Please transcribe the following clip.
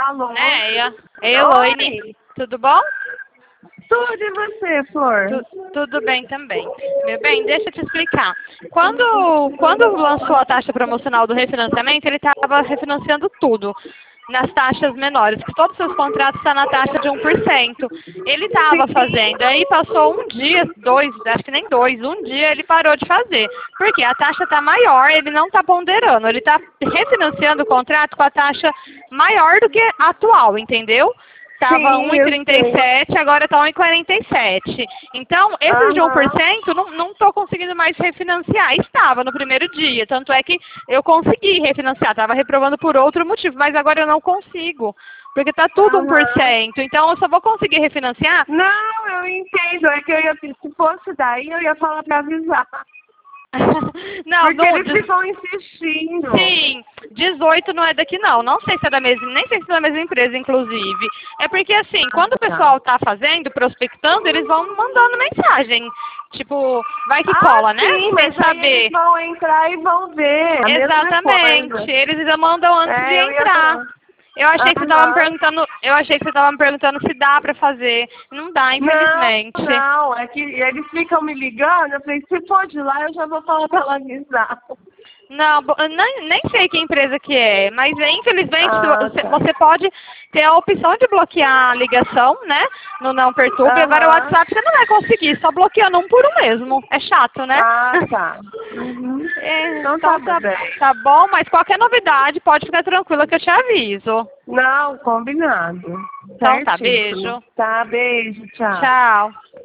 Alô? Ei, Eloine, Oi. tudo bom? Tudo e você, Flor? Tudo bem também. Meu bem, deixa eu te explicar. Quando lançou a taxa promocional do refinanciamento, ele estava refinanciando tudo nas taxas menores, que todos os seus contratos estão na taxa de 1%. Ele estava fazendo, aí passou um dia, dois, acho que nem dois, um dia ele parou de fazer. Porque a taxa está maior, ele não está ponderando, ele está refinanciando o contrato com a taxa maior do que a atual, entendeu? Estava Sim, eu sei. 1,37, agora está 1,47. Então, esses de Aham. 1% não estou conseguindo mais refinanciar. Estava no primeiro dia, tanto é que eu consegui refinanciar, estava reprovando por outro motivo, mas agora eu não consigo, porque está tudo Aham. 1%. Então, eu só vou conseguir refinanciar. Não, eu entendo. É que eu ia, se fosse daí, eu ia falar pra avisar. Não, Porque eles ficam insistindo. sim, 18 não é daqui não. Não sei se é da mesma, nem sei se é da mesma empresa, inclusive. É porque assim, quando o Tá. pessoal tá fazendo, prospectando, eles vão mandando mensagem. Tipo, vai que Ah, cola, né? sim, Sem mas aí eles saber. vão entrar e vão ver a mesma Exatamente. coisa. Eles ainda mandam antes de É, eu ia entrar. falar. Aham. Eu achei que você tava me perguntando se dá pra fazer. Não dá, Não, infelizmente. não, é que eles ficam me ligando, eu falei, se for de lá, eu já vou falar pra ela avisar. Não, eu nem sei que empresa que é, mas infelizmente Ah, tá. você pode ter a opção de bloquear a ligação, né? No Não Perturbe. Agora o Aham. WhatsApp você não vai conseguir, só bloqueando um por um mesmo. É chato, né? Ah, tá. Uhum. É, Então tá então bem. tá bom, mas qualquer novidade pode ficar tranquila que eu te aviso. Não, combinado. Então tá, Certíssimo. beijo. Tá, beijo, tchau. Tchau.